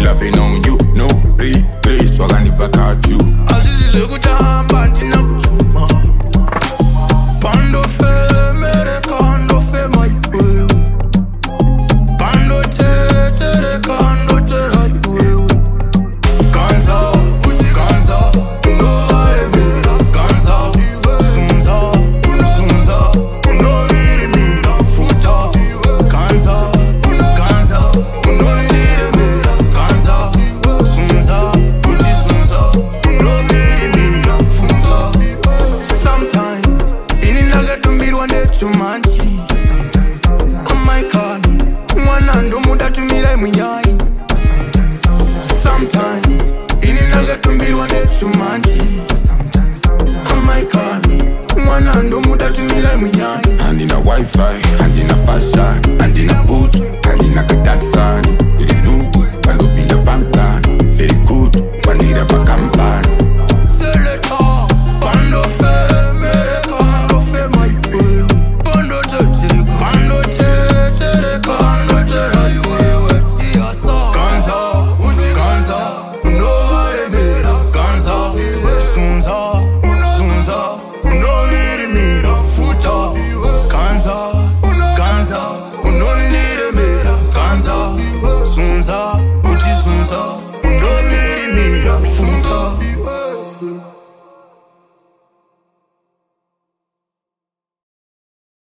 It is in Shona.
laughing on you, no regrets. Wakani back at you. Azizi kutamba ndina kuchuma. Pando fe mere kando fe maiwewe. Pando te tere kando tera iwewe. Kanza, uji kanza, no are mira. Kanza, sunza, sunza, no miri mira. Futa, kanza, kanza, no miri mira. Kanza, sunza, uji sunza, no miri mira. Futa. Sometimes, ininaga tumbirwa nechumanchi. Oh my God, mwana ndo muda tumira mwinyai. Sometimes, ininaga tumbirwa nechumanchi. Oh my God, mwana ndo muda tumira mwinyai. Hand in a Wi-Fi, hand in a fashion, hand in a boot, hand in a katatsani. You didn't know, but up in the bank line. Very good, bandira pa campani. Seleta, pando fe, mere kando fe maiwewe. Pando te tere, pando te tere, kando tere iwewe. Siasa, kanza, uji kanza, no are mira. Kanza, sunza, sunza, no miri mira. Futa, kanza, kanza, no nire mira. Kanza, sunza, uji sunza, no miri mira. Futa.